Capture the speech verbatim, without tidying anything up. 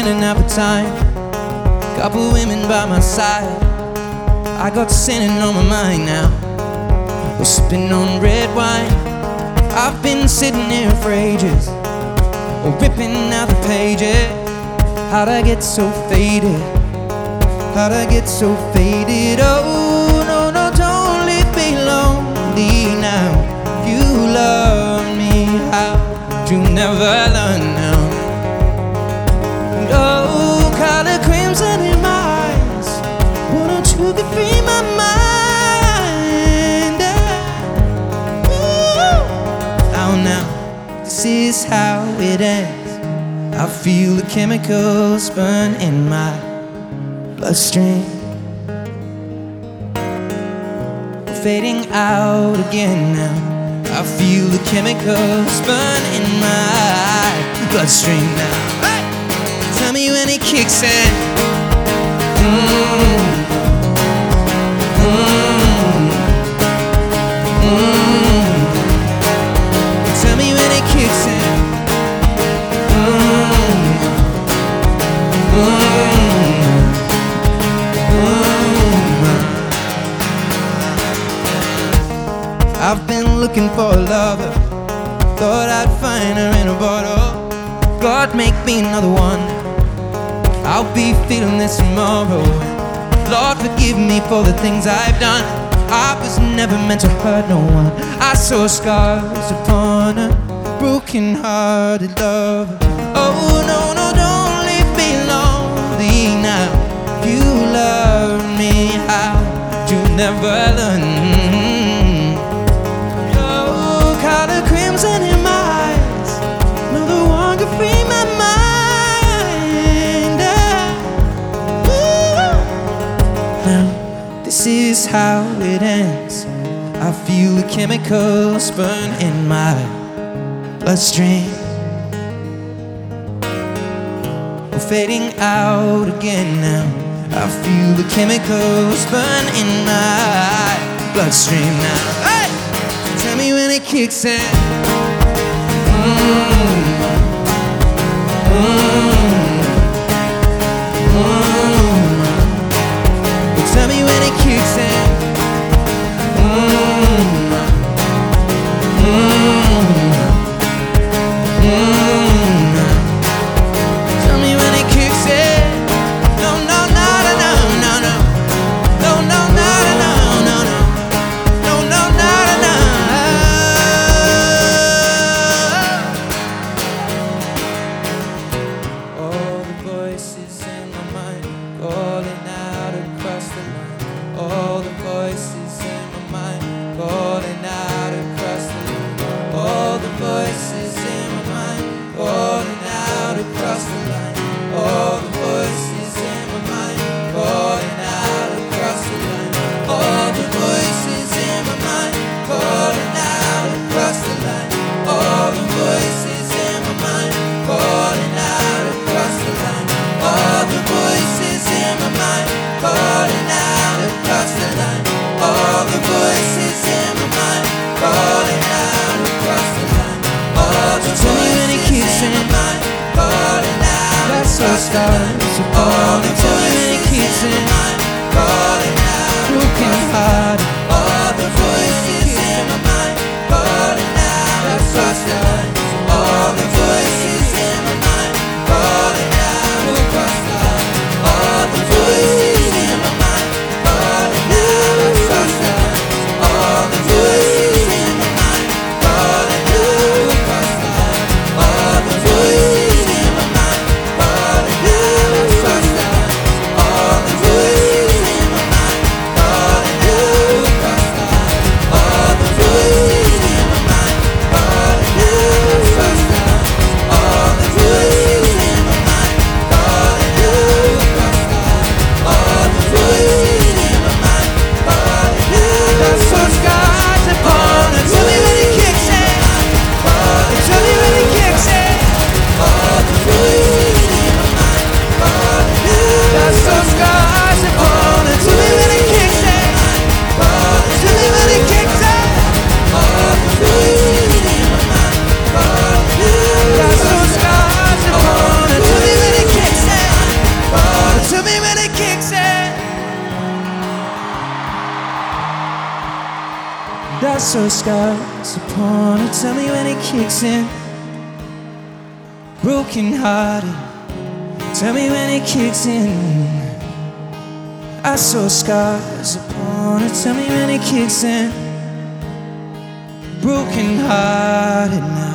spending half the time. Couple women by my side. I got sinning on my mind now. We're sipping on red wine. I've been sitting here for ages, ripping out the pages. How'd I get so faded? How'd I get so faded? Oh, no, no, don't leave me lonely now. You love me, how'd you never learn now? Oh, color crimson in my eyes. Why don't you get free my mind? Ooh. Oh, now, this is how it ends. I feel the chemicals burn in my bloodstream. We're fading out again now. I feel the chemicals burn in my bloodstream now. Hey! Tell me when it kicks in. Mm. Mm. Mm. Tell me when it kicks in. I've been looking for a lover, thought I'd find her in a bottle. God, make me another one. I'll be feeling this tomorrow. Lord, forgive me for the things I've done. I was never meant to hurt no one. I saw scars upon a broken-hearted lover. Oh, no, no, don't leave me lonely now. You love me, how'd you never learn? Crimson in my eyes, another one could free my mind. Ooh. Now, this is how it ends. I feel the chemicals burn in my bloodstream. We're fading out again now. I feel the chemicals burn in my bloodstream now. Hey! Tell me when it kicks in. Mm. Mm. Mm. Tell me when it kicks in. Mm. Mm. Mm. Tell me when it kicks in. No, no, no, no, no, no. No, no, no, no, no, no. No, no, no, no. Calling out across the line. All the voices in my mind calling out across the line. All the voices in my mind calling out across the line. All the voices in my mind calling out across the line. All the voices in my mind calling out across the line. All the voices in my mind calling out across the line. All the voices in my mind calling out across the line. All the voices in my mind calling out across the line. All the voices in my mind calling out across the line. All the voices in my mind calling out broken heart. All the voices in my mind calling out across the line. All the voices in my mind calling out across the line. All the voices in my mind calling out across the line. All the voices in my mind calling out across the line. All the voices in my mind calling out across the line. All the voices I saw scars upon it. Tell me when it kicks in. Broken hearted. Tell me when it kicks in. I saw scars upon it. Tell me when it kicks in. Broken hearted now.